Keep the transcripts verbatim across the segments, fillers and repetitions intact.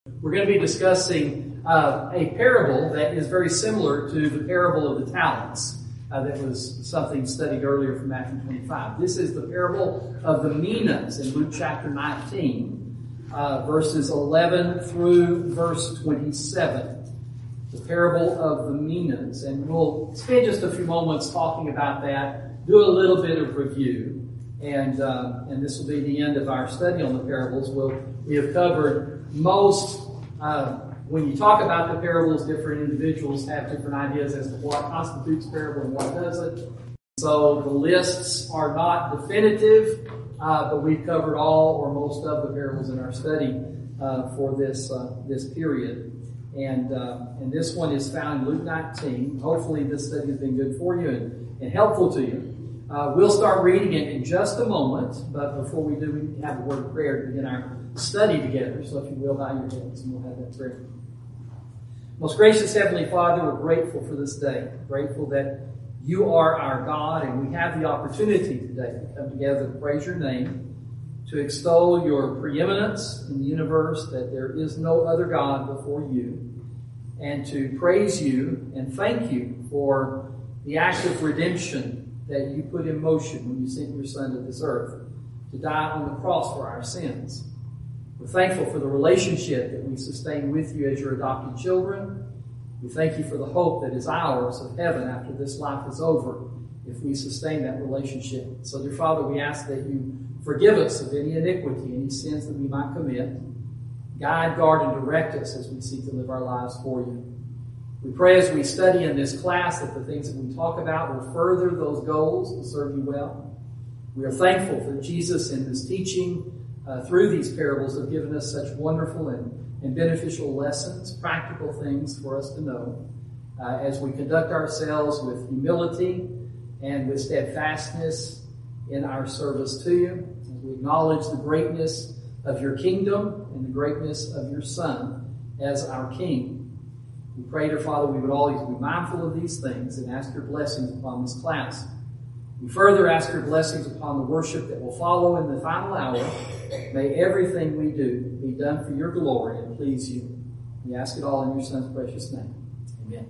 We're going to be discussing uh, a parable that is very similar to the parable of the talents. Uh, that was something studied earlier from Matthew twenty-five. This is the parable of the minas in Luke chapter nineteen, uh, verses eleven through verse twenty-seven. The parable of the minas. And we'll spend just a few moments talking about that, do a little bit of review, and uh, and this will be the end of our study on the parables. We'll, we have covered most... Uh, When you talk about the parables, different individuals have different ideas as to what constitutes a parable and what doesn't. So the lists are not definitive, uh, but we've covered all or most of the parables in our study uh, for this uh, this period. And uh, and this one is found in Luke nineteen. Hopefully this study has been good for you and, and helpful to you. Uh, we'll start reading it in just a moment, but before we do, we have a word of prayer to begin our study together. So if you will, bow your heads and we'll have that prayer. Most gracious Heavenly Father, we're grateful for this day. Grateful that you are our God and we have the opportunity today to come together to praise your name, to extol your preeminence in the universe, that there is no other God before you, and to praise you and thank you for the act of redemption that you put in motion when you sent your Son to this earth to die on the cross for our sins. We're thankful for the relationship that we sustain with you as your adopted children. We thank you for the hope that is ours of heaven after this life is over if we sustain that relationship. So, dear Father, we ask that you forgive us of any iniquity, any sins that we might commit. Guide, guard, and direct us as we seek to live our lives for you. We pray as we study in this class that the things that we talk about will further those goals to serve you well. We are thankful that Jesus in this teaching Uh, through these parables have given us such wonderful and, and beneficial lessons, practical things for us to know uh, as we conduct ourselves with humility and with steadfastness in our service to you, as we acknowledge the greatness of your kingdom and the greatness of your Son as our King. We pray, dear Father, we would always be mindful of these things and ask your blessings upon this class. We further ask your blessings upon the worship that will follow in the final hour. May everything we do be done for your glory and please you. We ask it all in your Son's precious name. Amen.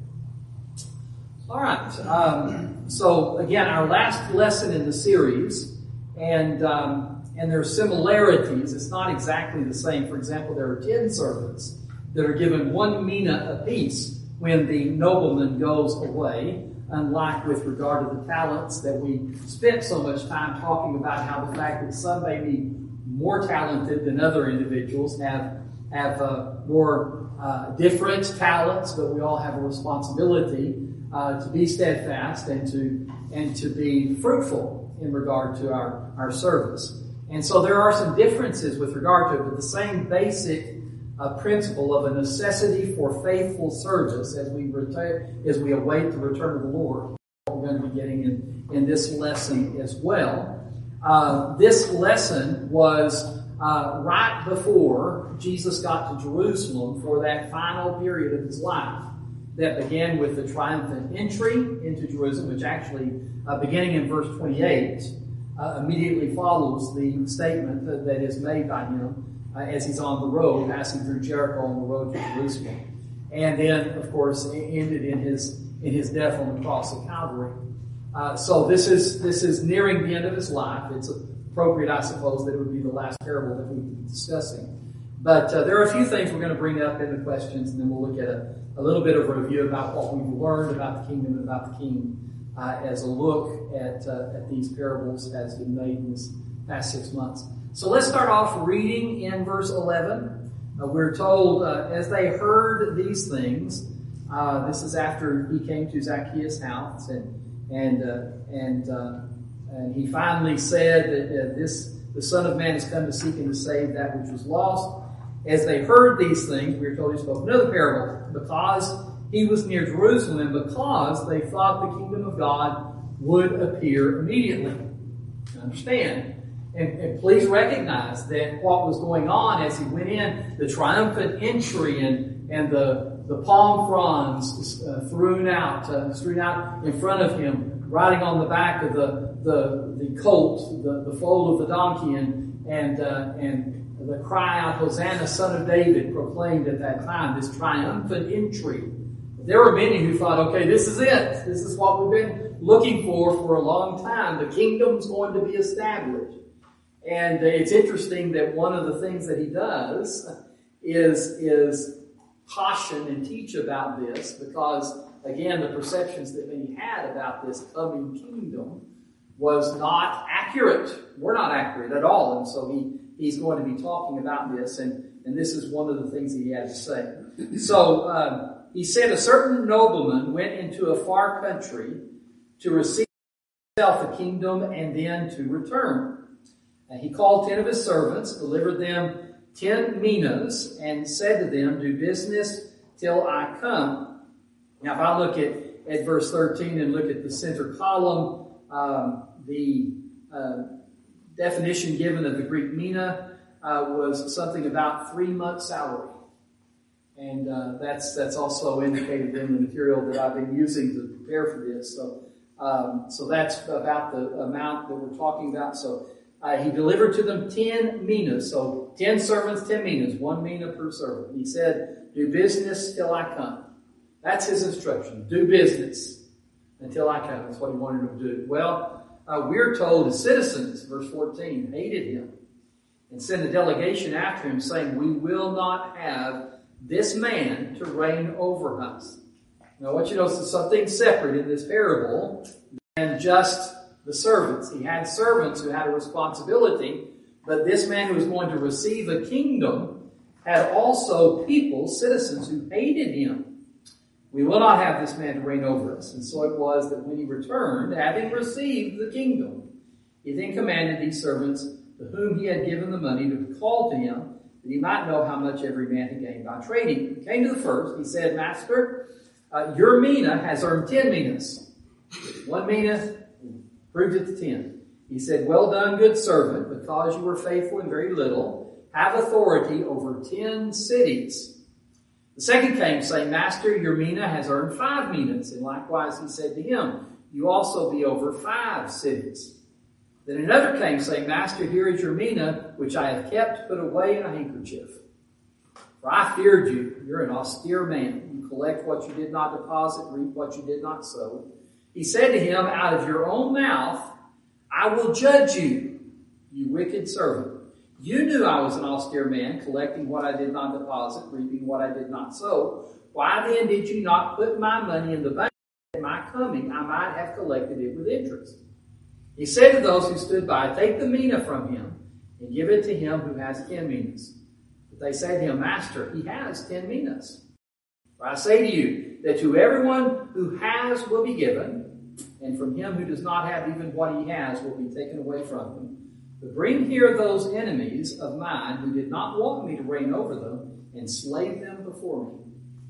All right. Um, so, again, our last lesson in the series, and um, and there are similarities. It's not exactly the same. For example, there are ten servants that are given one mina apiece when the nobleman goes away. Unlike with regard to the talents that we spent so much time talking about, how the fact that some may be more talented than other individuals, have have uh, more uh, different talents, but we all have a responsibility uh, to be steadfast and to and to be fruitful in regard to our, our service. And so there are some differences with regard to it, but the same basic a principle of a necessity for faithful service as we return, as we await the return of the Lord. We're going to be getting in, in this lesson as well. Uh, this lesson was uh, right before Jesus got to Jerusalem for that final period of his life that began with the triumphant entry into Jerusalem, which actually, uh, beginning in verse twenty-eight, uh, immediately follows the statement that, that is made by him Uh, as he's on the road, passing through Jericho on the road to Jerusalem. And then, of course, it ended in his in his death on the cross of Calvary. Uh, so this is this is nearing the end of his life. It's appropriate, I suppose, that it would be the last parable that we'd be discussing. But uh, there are a few things we're going to bring up in the questions, and then we'll look at a, a little bit of a review about what we've learned about the kingdom and about the king uh, as a look at, uh, at these parables as been made in this past six months. So let's start off reading in verse eleven. Uh, we're told, uh, as they heard these things, uh, this is after he came to Zacchaeus' house, and and uh, and uh, and he finally said that uh, this the Son of Man has come to seek and to save that which was lost. As they heard these things, we are told he spoke another parable, because he was near Jerusalem, and because they thought the kingdom of God would appear immediately. Understand? And, and please recognize that what was going on as he went in, the triumphant entry and, and the, the palm fronds uh, thrown out, uh, strewn out in front of him, riding on the back of the, the, the colt, the, the foal of the donkey, and, and, uh, and the cry out, Hosanna, Son of David, proclaimed at that time, this triumphant entry. There were many who thought, okay, this is it. This is what we've been looking for for a long time. The kingdom's going to be established. And it's interesting that one of the things that he does is, is caution and teach about this, because, again, the perceptions that many had about this coming kingdom was not accurate. We're not accurate at all. And so he, he's going to be talking about this, and, and this is one of the things he had to say. So um, he said, a certain nobleman went into a far country to receive himself a kingdom and then to return. And he called ten of his servants, delivered them ten minas, and said to them, do business till I come. Now, if I look at, at verse thirteen and look at the center column, um, the uh, definition given of the Greek mina uh, was something about three months' salary. And uh, that's that's also indicated in the material that I've been using to prepare for this. So, um, so that's about the amount that we're talking about. So uh, he delivered to them ten minas. So ten servants, ten minas, one mina per servant. He said, do business till I come. That's his instruction. Do business until I come. That's what he wanted them to do. Well, uh, we're told the citizens, verse fourteen, hated him and sent a delegation after him saying, we will not have this man to reign over us. Now, I want you to notice something separate in this parable than just the servants. He had servants who had a responsibility, but this man who was going to receive a kingdom had also people, citizens, who hated him. We will not have this man to reign over us. And so it was that when he returned, having received the kingdom, he then commanded these servants, to whom he had given the money, to call to him, that he might know how much every man had gained by trading. He came to the first. He said, Master, uh, your mina has earned ten minas. One mina proved it to ten. He said, well done, good servant, because you were faithful in very little, have authority over ten cities. The second came, saying, Master, your mina has earned five minas. And likewise he said to him, you also be over five cities. Then another came, saying, Master, here is your mina, which I have kept put away in a handkerchief. For I feared you. You're an austere man. You collect what you did not deposit, reap what you did not sow. He said to him, out of your own mouth I will judge you, you wicked servant. You knew I was an austere man, collecting what I did not deposit, reaping what I did not sow. Why then did you not put my money in the bank? At my coming I might have collected it with interest. He said to those who stood by, take the mina from him and give it to him who has ten minas. But they said to him, Master, he has ten minas. For I say to you that to everyone who has will be given, and from him who does not have even what he has will be taken away from him. But bring here those enemies of mine who did not want me to reign over them, and slay them before me.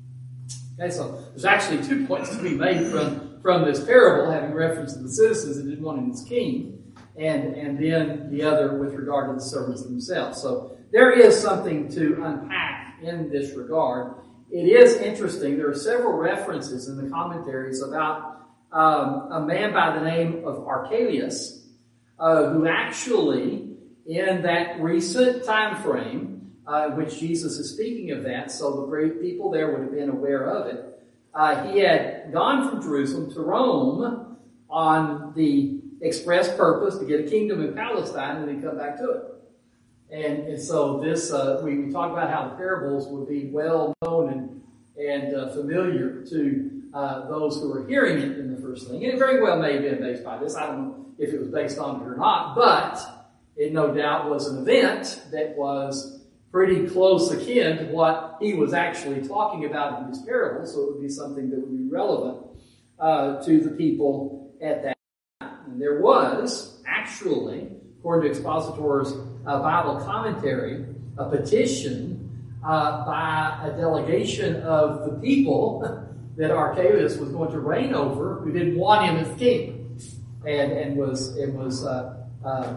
Okay, so there's actually two points to be made from, from this parable, having reference to the citizens that didn't want him as king, and, and then the other with regard to the servants themselves. So there is something to unpack in this regard. It is interesting. There are several references in the commentaries about um, a man by the name of Archelaus, uh, who actually, in that recent time frame, Uh, in which Jesus is speaking of that, so the great people there would have been aware of it. Uh, he had gone from Jerusalem to Rome on the express purpose to get a kingdom in Palestine and then come back to it. And, and so this, uh, we, we talk about how the parables would be well known and, and uh, familiar to uh, those who were hearing it in the first thing. And it very well may have been based by this. I don't know if it was based on it or not, but it no doubt was an event that was pretty close akin to what he was actually talking about in his parable, so it would be something that would be relevant uh, to the people at that time. And there was actually, according to Expositor's uh, Bible commentary, a petition uh, by a delegation of the people that Archelaus was going to reign over, who didn't want him as king, and and was it was. Uh, uh,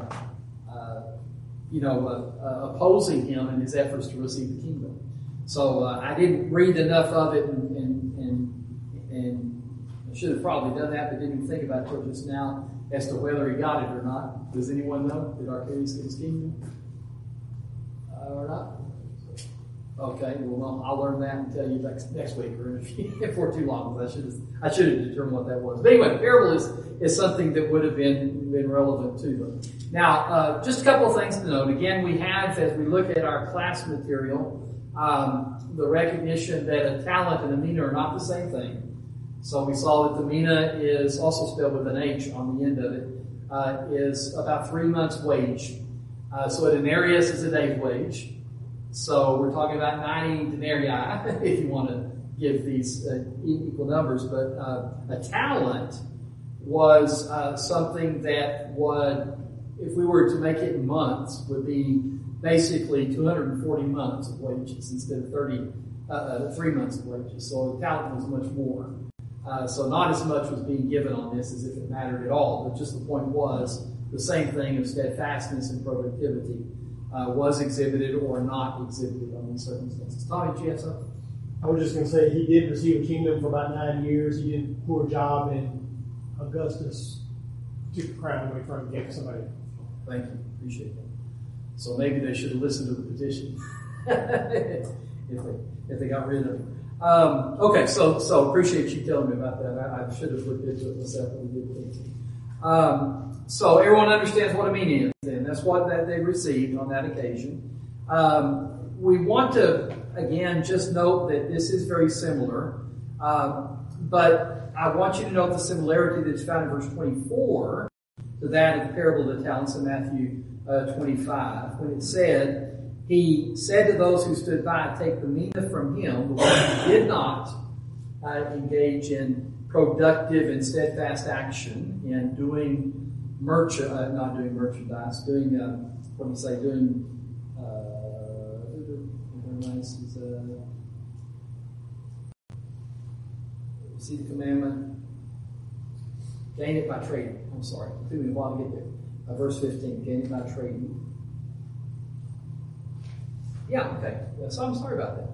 you know, uh, uh, opposing him in his efforts to receive the kingdom. So uh, I didn't read enough of it, and, and, and, and I should have probably done that, but didn't even think about it until just now as to whether he got it or not. Does anyone know? Did Archelaus get his kingdom? Uh, or not? Okay, well, I'll learn that and tell you next, next week or if we're too long. I should have, I should have determined what that was. But anyway, the parable is, is something that would have been, been relevant to them. Now, uh, just a couple of things to note. Again, we have, as we look at our class material, um, the recognition that a talent and a mina are not the same thing. So we saw that the mina is also spelled with an H on the end of it, uh, is about three months' wage. Uh, so a denarius is a day's wage. So we're talking about ninety denarii, if you want to give these uh, equal numbers. But uh, a talent was uh, something that would, if we were to make it in months, would be basically two hundred forty months of wages instead of thirty, uh, uh, three months of wages. So a talent was much more. Uh, so not as much was being given on this as if it mattered at all. But just the point was the same thing of steadfastness and productivity. Uh, was exhibited or not exhibited under these circumstances. Tommy, did you have something? I was just going to say he did receive a kingdom for about nine years. He did a poor job, and Augustus took the crown away from him and gave it to somebody. Thank you. Appreciate that. So maybe they should have listened to the petition if they if they got rid of it. Um, okay, so so appreciate you telling me about that. I, I should have looked into it myself, but we did. Um, So everyone understands what a mina is, and that's what that they received on that occasion. Um, we want to, again, just note that this is very similar, um, but I want you to note the similarity that's found in verse twenty-four to that of the parable of the talents in Matthew uh, twenty-five, when it said, he said to those who stood by, take the mina from him, the one who did not uh, engage in productive and steadfast action in doing Merch, uh, not doing merchandise, doing, uh, what do you say, doing, uh, is, uh, see the commandment? Gain it by trading. I'm sorry. It took me a while to get there. Uh, verse fifteen, gain it by trading. Yeah, okay. So I'm sorry about that.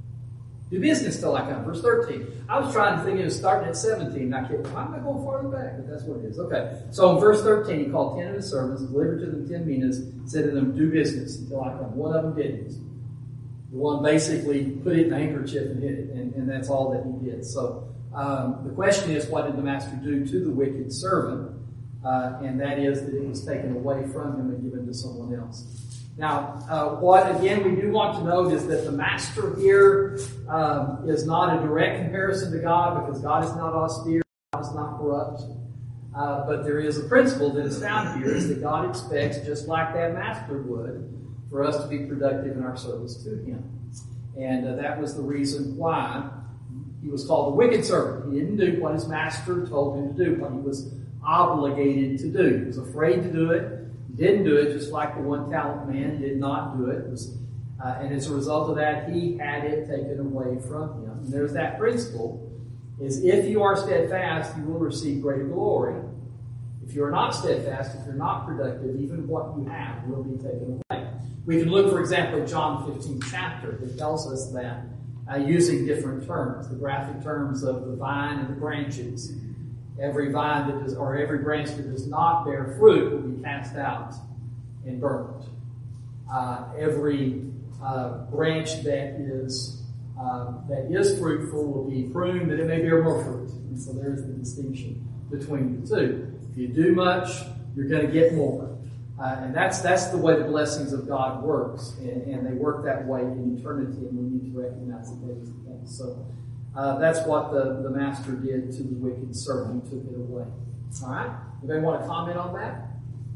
Do business till I come. Verse thirteen. I was trying to think it was starting at seventeen. And I kept, why am I going farther back? But that's what it is. Okay. So in verse thirteen, he called ten of his servants, delivered to them ten minas, said to them, do business until I come. One of them didn't. The one basically put it in a handkerchief and hid it. And, and that's all that he did. So um, the question is, what did the master do to the wicked servant? Uh, and that is that it was taken away from him and given to someone else. Now, uh, what, again, we do want to note is that the master here um, is not a direct comparison to God, because God is not austere, God is not corrupt. Uh, but there is a principle that is found here, is that God expects, just like that master would, for us to be productive in our service to him. And uh, that was the reason why he was called a wicked servant. He didn't do what his master told him to do, what he was obligated to do. He was afraid to do it. Didn't do it, just like the one talent man did not do it. It was, uh, and as a result of that, he had it taken away from him. And there's that principle, is if you are steadfast, you will receive greater glory. If you are not steadfast, if you're not productive, even what you have will be taken away. We can look, for example, at John fifteenth chapter that tells us that uh, using different terms, the graphic terms of the vine and the branches. Every vine that does, or every branch that does not bear fruit will be cast out and burned. Uh, every uh, branch that is uh, that is fruitful will be pruned that it may bear more fruit. And so there is the distinction between the two. If you do much, you're going to get more, uh, and that's that's the way the blessings of God works, and, and they work that way in eternity. And we need to recognize that that is the case. So. Uh, that's what the, the master did to the wicked servant. He took it away. All right? Anybody want to comment on that?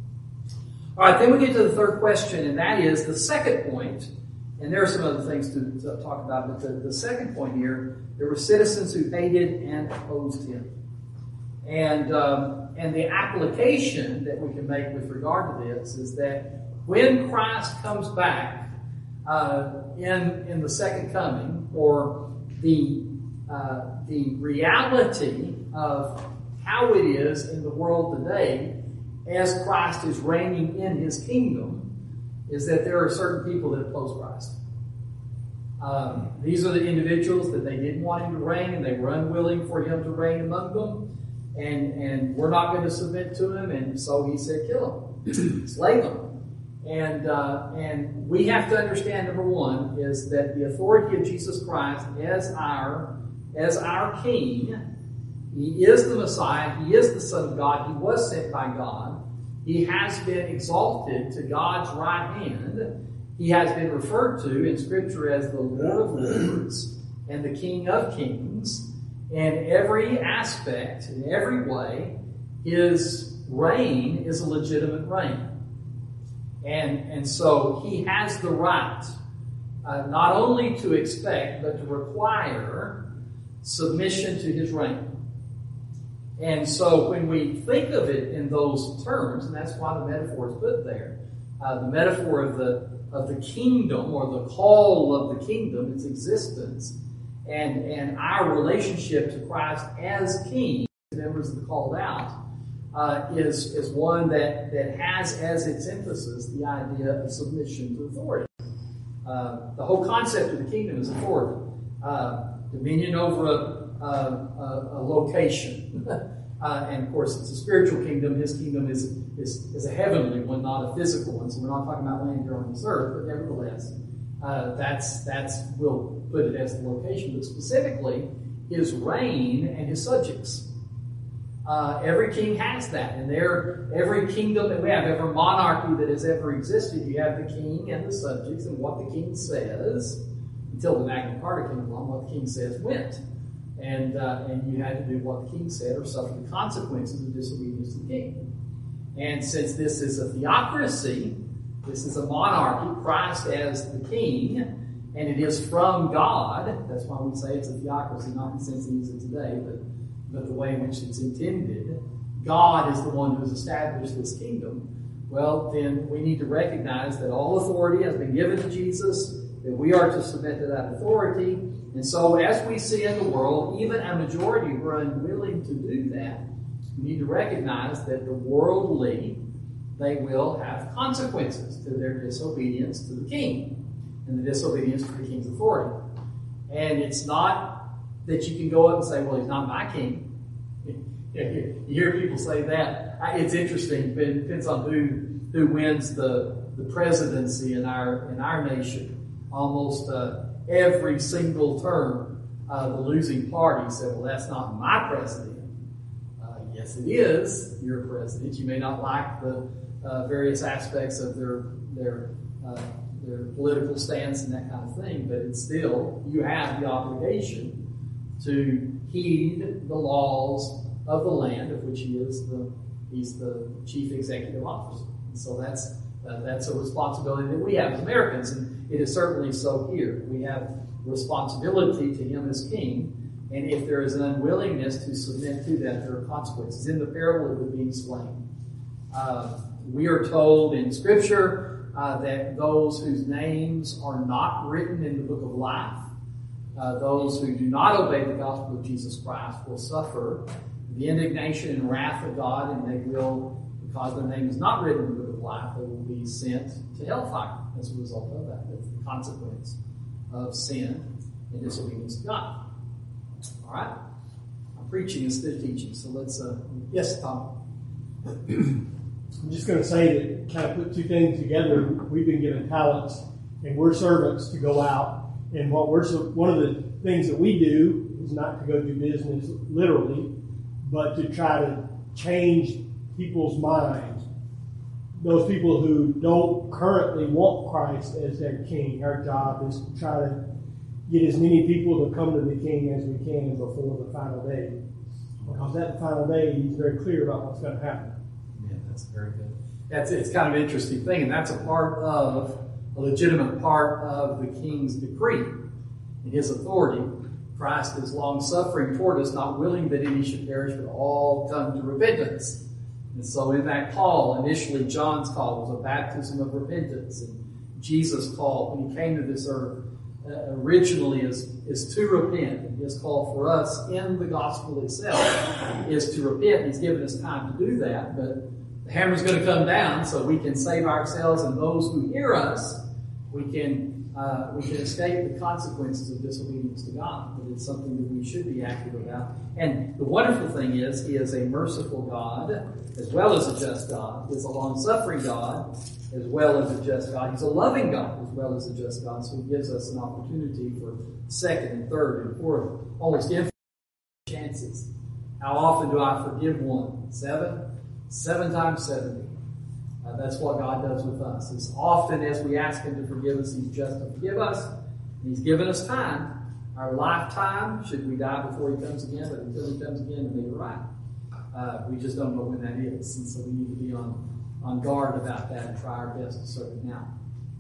All right, then we get to the third question, and that is the second point. And there are some other things to, to talk about, but the, the second point here, there were citizens who hated and opposed him. And, um, and the application that we can make with regard to this is that when Christ comes back uh, in, in the second coming, or the Uh, the reality of how it is in the world today as Christ is reigning in his kingdom is that there are certain people that oppose Christ. Um, these are the individuals that they didn't want him to reign, and they were unwilling for him to reign among them, and, and we're not going to submit to him, and so he said, kill them, slay them. And uh, and we have to understand, number one, is that the authority of Jesus Christ as our as our King. He is the Messiah. He is the Son of God. He was sent by God. He has been exalted to God's right hand. He has been referred to in Scripture as the Lord of Lords and the King of Kings. And every aspect, in every way, his reign is a legitimate reign. And, and so he has the right uh, not only to expect, but to require submission to his reign. And so when we think of it in those terms, and that's why the metaphor is put there, uh, the metaphor of the of the kingdom, or the call of the kingdom, its existence, and, and our relationship to Christ as King, members of the called out, uh, is, is one that, that has as its emphasis the idea of submission to authority. Uh, the whole concept of the kingdom is authority. Uh, dominion over a, a, a location. uh, and of course, it's a spiritual kingdom. His kingdom is, is, is a heavenly one, not a physical one. So we're not talking about land here on this earth, but nevertheless, uh, that's, that's, we'll put it as the location, but specifically his reign and his subjects. Uh, every king has that, and there, every kingdom that we have, every monarchy that has ever existed, you have the king and the subjects, and what the king says, until the Magna Carta came along, what the king says went. And uh, and you had to do what the king said or suffer the consequences of disobedience to the king. And since this is a theocracy, this is a monarchy, Christ as the king, and it is from God, that's why we say it's a theocracy, not in the sense we use it today, but, but the way in which it's intended. God is the one who has established this kingdom. Well, then we need to recognize that all authority has been given to Jesus, that we are to submit to that authority. And so as we see in the world, even a majority who are unwilling to do that, we need to recognize that the worldly, they will have consequences to their disobedience to the king and the disobedience to the king's authority. And it's not that you can go up and say, well, he's not my king. You hear people say that. It's interesting. It depends on who who wins the, the presidency in our in our nation. Almost uh, every single term, uh, the losing party said, well, that's not my president. Uh, yes, it is your president. You may not like the uh, various aspects of their their uh, their political stance and that kind of thing, but it's still, you have the obligation to heed the laws of the land of which he is the he's the chief executive officer. And so that's uh, that's a responsibility that we have as Americans, and it is certainly so here. We have responsibility to him as king, and if there is an unwillingness to submit to that, there are consequences. In the parable of the being slain, uh, we are told in Scripture uh, that those whose names are not written in the book of life, uh, those who do not obey the gospel of Jesus Christ, will suffer the indignation and wrath of God, and they will, because their name is not written in the book of life, they will be sent to hellfire as a result of that. That's the consequence of sin and disobedience to God. All right? I'm preaching instead of teaching, so let's, uh, yes, Tom. I'm just going to say that, kind of put two things together. We've been given talents, and we're servants to go out. And what we're one of the things that we do is not to go do business literally, but to try to change people's minds. Those people who don't currently want Christ as their king. Our job is to try to get as many people to come to the king as we can before the final day. Because that final day, he's very clear about what's going to happen. Yeah, that's very good. That's it's kind of an interesting thing, and that's a part of, a legitimate part of the king's decree and his authority. Christ is long-suffering toward us, not willing that any should perish, but all come to repentance. And so in that call, initially John's call was a baptism of repentance. And Jesus' call, when he came to this earth, uh, originally is, is to repent. And his call for us in the gospel itself is to repent. He's given us time to do that, but the hammer's going to come down so we can save ourselves and those who hear us. We can uh, we can escape the consequences of disobedience to God. But it's something that we should be active about. And the wonderful thing is, He is a merciful God as well as a just God. He is a long-suffering God as well as a just God. He's a loving God as well as a just God. So He gives us an opportunity for second and third and fourth, almost infinite chances. How often do I forgive one? Seven? Seven times seventy. Uh, that's what God does with us. As often as we ask Him to forgive us, He's just to forgive us. And He's given us time. Our lifetime, should we die before He comes again, but until He comes again to make it right. Uh, we just don't know when that is. And so we need to be on, on guard about that and try our best to serve Him now.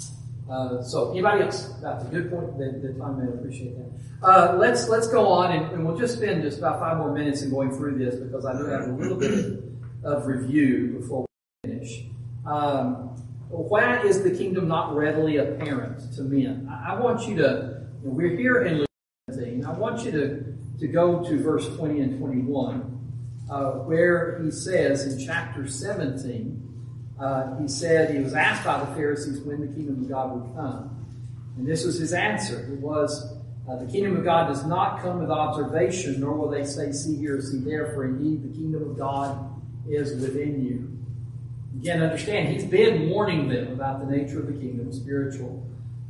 Uh, so anybody else? That's a good point that, that I may appreciate that. Uh, let's let's go on and, and we'll just spend just about five more minutes in going through this because I do have a little bit of review before we finish. Um, why is the kingdom not readily apparent to men? I, I want you to, you know, we're here in Luke seventeen. I want you to, to go to verse twenty and twenty-one, uh, where he says in chapter seventeen, uh, he said, he was asked by the Pharisees when the kingdom of God would come. And this was his answer. It was, uh, the kingdom of God does not come with observation, nor will they say, see here, see there, for indeed the kingdom of God is within you. Again, understand, he's been warning them about the nature of the kingdom, spiritual.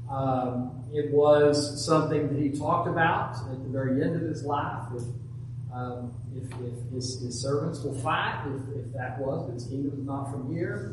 Um, it was something that he talked about at the very end of his life. If, um, if, if his, his servants will fight, if, if that was, but his kingdom is not from here.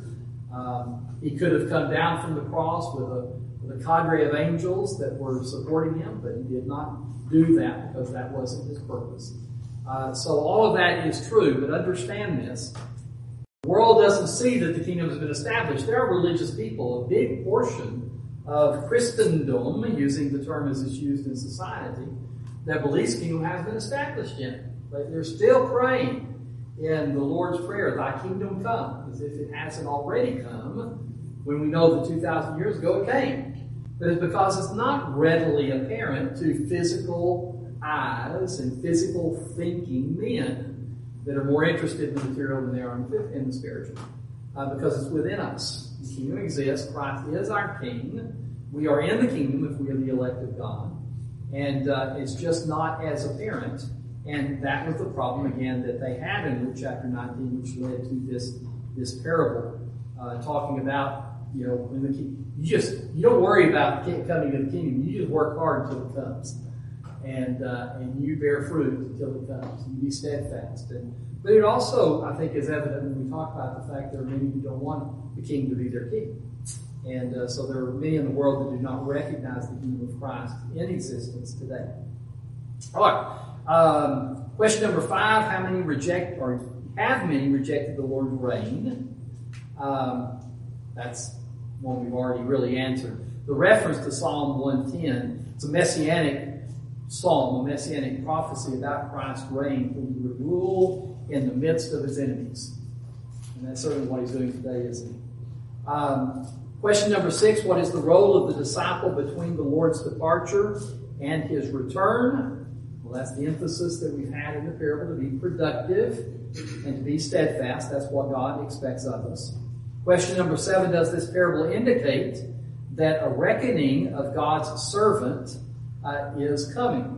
Um, he could have come down from the cross with a, with a cadre of angels that were supporting him, but he did not do that because that wasn't his purpose. Uh, so all of that is true, but understand this. The world doesn't see that the kingdom has been established. There are religious people, a big portion of Christendom, using the term as it's used in society, that believes the kingdom has been established yet. But they're still praying in the Lord's Prayer, thy kingdom come, as if it hasn't already come, when we know that two thousand years ago it came. But it's because it's not readily apparent to physical eyes and physical thinking men that are more interested in the material than they are in the spiritual. Uh, because it's within us. The kingdom exists. Christ is our king. We are in the kingdom if we are the elect of God. And uh, it's just not as apparent. And that was the problem, again, that they had in Luke chapter nineteen, which led to this, this parable, uh, talking about, you know, when the king, you just, you don't worry about coming to the kingdom. You just work hard until it comes. And uh, and you bear fruit until it comes. You be steadfast. And, but it also, I think, is evident when we talk about the fact there are many who don't want the king to be their king. And uh, so there are many in the world that do not recognize the kingdom of Christ in existence today. All right. Um, question number five, how many reject, or have many rejected the Lord's reign? Um, that's one we've already really answered. The reference to Psalm one ten, it's a messianic psalm, a messianic prophecy about Christ's reign when he would rule in the midst of his enemies. And that's certainly what he's doing today, isn't he? Um, question number six, what is the role of the disciple between the Lord's departure and his return? Well, that's the emphasis that we've had in the parable, to be productive and to be steadfast. That's what God expects of us. Question number seven, does this parable indicate that a reckoning of God's servant uh, is coming?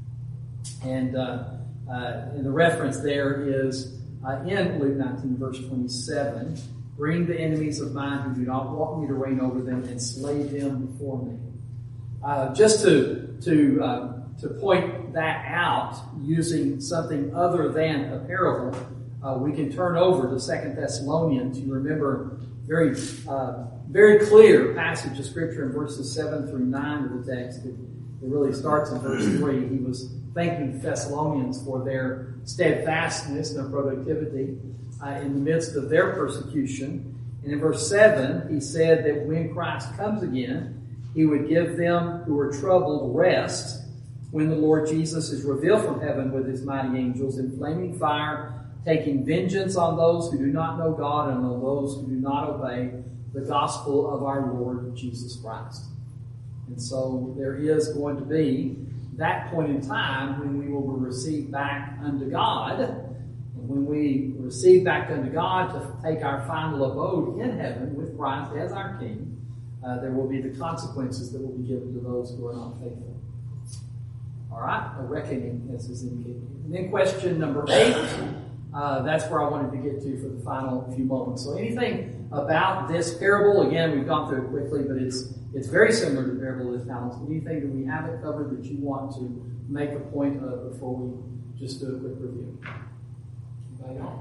And, uh, uh, and the reference there is uh, in Luke nineteen, verse twenty-seven. Bring the enemies of mine who do not want me to reign over them and slay them before me. Uh, just to, to, uh, to point that out using something other than a parable, uh, we can turn over to Second Thessalonians. You remember very, uh, very clear passage of Scripture in verses seven through nine of the text. It, it really starts in verse three. He was thanking the Thessalonians for their steadfastness and their productivity uh, in the midst of their persecution. And in verse seven, he said that when Christ comes again, he would give them who are troubled rest when the Lord Jesus is revealed from heaven with his mighty angels in flaming fire, taking vengeance on those who do not know God and on those who do not obey the gospel of our Lord Jesus Christ. And so there is going to be that point in time when we will be received back unto God. And when we receive back unto God to take our final abode in heaven with Christ as our King, uh, there will be the consequences that will be given to those who are not faithful. All right, a reckoning, as is indicated. And then question number eight, uh, that's where I wanted to get to for the final few moments. So anything about this parable, again, we've gone through it quickly, but it's it's very similar to the parable of the talents. Anything that we haven't covered that you want to make a point of before we just do a quick review? Anybody else?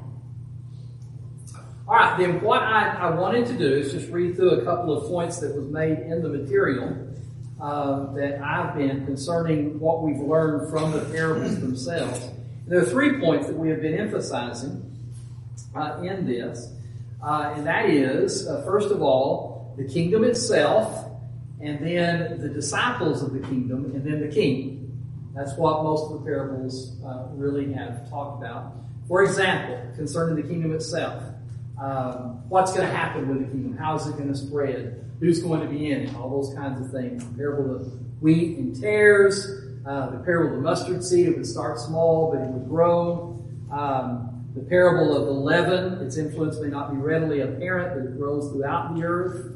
All right, then what I, I wanted to do is just read through a couple of points that was made in the material uh, that I've been concerning what we've learned from the parables themselves. And there are three points that we have been emphasizing uh, in this, uh, and that is, uh, first of all, the kingdom itself, and then the disciples of the kingdom, and then the king. That's what most of the parables uh, really have talked about. For example, concerning the kingdom itself, um, what's going to happen with the kingdom? How is it going to spread? Who's going to be in it? All those kinds of things. The parable of wheat and tares, uh, the parable of the mustard seed. It would start small, but it would grow. Um, the parable of the leaven. Its influence may not be readily apparent, but it grows throughout the earth.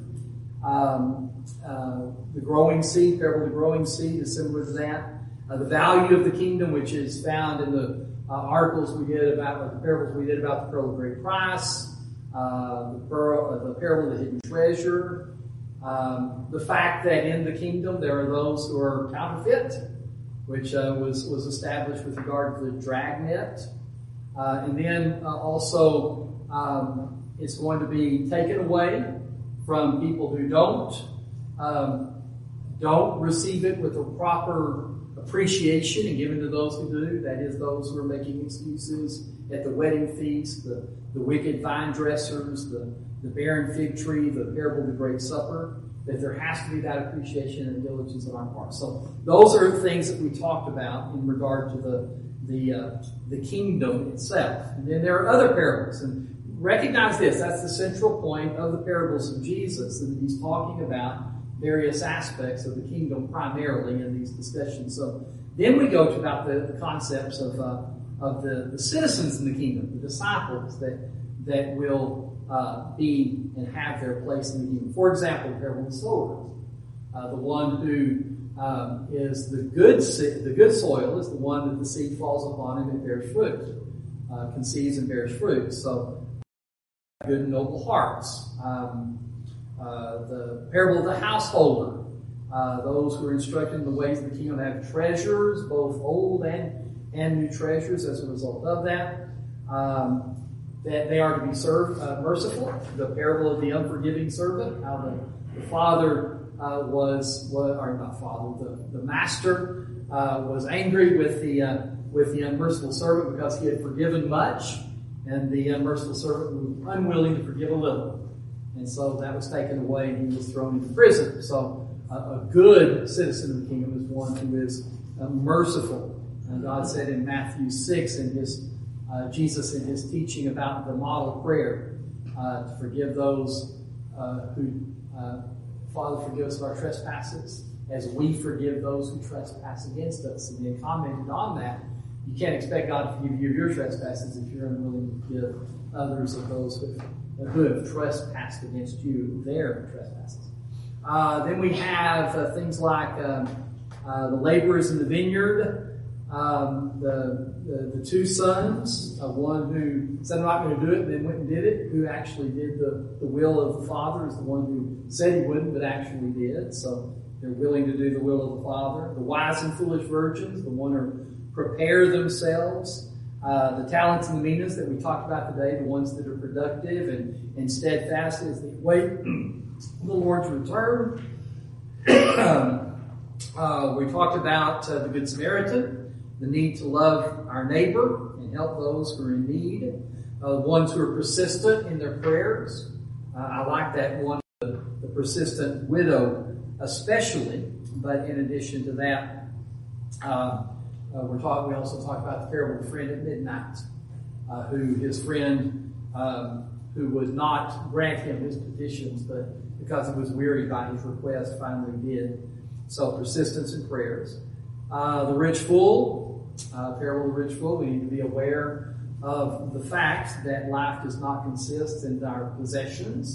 Um, uh, the growing seed, parable of the growing seed is similar to that. Uh, the value of the kingdom, which is found in the uh, articles we did about, or the parables we did about the pearl of great price, uh, the, pearl, uh, the parable of the hidden treasure, um, the fact that in the kingdom there are those who are counterfeit, which uh, was was established with regard to the dragnet, uh, and then uh, also um, it's going to be taken away from people who don't um, don't receive it with a proper appreciation and given to those who do. That is, those who are making excuses at the wedding feast, the, the wicked vine dressers, the, the barren fig tree, the parable of the great supper, that there has to be that appreciation and diligence on our part. So those are things that we talked about in regard to the the uh, the kingdom itself. And then there are other parables, and recognize this, that's the central point of the parables of Jesus, that he's talking about various aspects of the kingdom primarily in these discussions. So then we go to about the, the concepts of uh, of the, the citizens in the kingdom, the disciples that that will uh, be and have their place in the kingdom. For example, the parable of the sower. Uh, the one who um, is the good se- the good soil is the one that the seed falls upon and it bears fruit, uh, conceives and bears fruit. So good and noble hearts. Um, Uh, the parable of the householder. Uh, those who are instructed in the ways of the kingdom have treasures, both old and, and new treasures as a result of that. Um, that they are to be served uh, merciful. The parable of the unforgiving servant, how the, the father uh, was, was, or not father, the, the master uh, was angry with the uh, with the unmerciful servant because he had forgiven much, and the unmerciful servant was unwilling to forgive a little. And so that was taken away and he was thrown into prison. So uh, a good citizen of the kingdom is one who is uh, merciful. And God said in Matthew six, in his uh, Jesus in his teaching about the model prayer, uh, to forgive those uh, who, uh, Father, forgive us of our trespasses as we forgive those who trespass against us. And then commented on that, you can't expect God to forgive you of your trespasses if you're unwilling to forgive others of those who who have trespassed against you, their trespasses. Uh, then we have uh, things like um, uh, the laborers in the vineyard, um, the, the the two sons, uh, one who said, I'm not going to do it, and then went and did it, who actually did the, the will of the Father, is the one who said he wouldn't, but actually did. So they're willing to do the will of the Father. The wise and foolish virgins, the one who prepare themselves. Uh, the talents and the means that we talked about today, the ones that are productive and, and steadfast as they wait the Lord's return. um, uh, we talked about uh, the Good Samaritan, the need to love our neighbor and help those who are in need, uh, the ones who are persistent in their prayers. Uh, I like that one, the, the persistent widow especially, but in addition to that, uh, Uh, we're talking. We also talked about the parable of the friend at midnight, uh, who his friend, um, who would not grant him his petitions, but because he was wearied by his request, finally did. So persistence in prayers. Uh, the rich fool, uh, parable of the rich fool. We need to be aware of the fact that life does not consist in our possessions,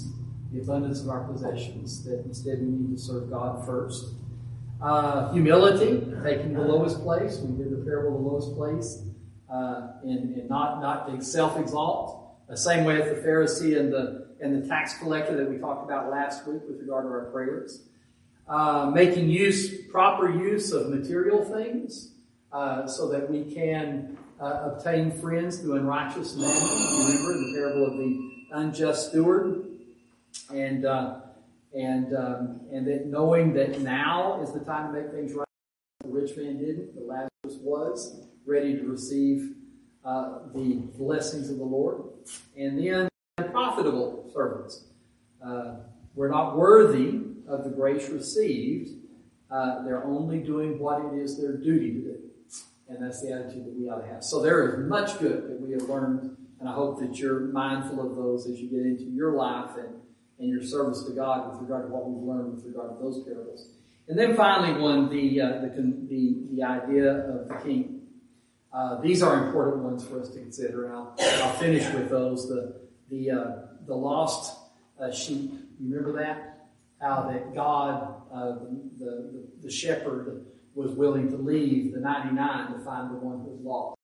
the abundance of our possessions, that instead we need to serve God first. Uh, humility, taking the lowest place. We did the parable of the lowest place. Uh, and, and not, not to self-exalt. The same way as the Pharisee and the, and the tax collector that we talked about last week with regard to our prayers. Uh, making use, proper use of material things, uh, so that we can uh, obtain friends through unrighteous mammon. Remember the parable of the unjust steward, and uh, and um, and that knowing that now is the time to make things right. The rich man didn't. The Lazarus was ready to receive uh, the blessings of the Lord, and the unprofitable servants. Uh, we're not worthy of the grace received. Uh, they're only doing what it is their duty to do. And that's the attitude that we ought to have. So there is much good that we have learned, and I hope that you're mindful of those as you get into your life and, and your service to God with regard to what we've learned with regard to those parables. And then finally, one, the uh, the, the the idea of the king. Uh, these are important ones for us to consider, and I'll, I'll finish with those. The the uh, the lost uh, sheep. You remember that? How that God, uh, the, the the shepherd, was willing to leave the ninety-nine to find the one who was lost.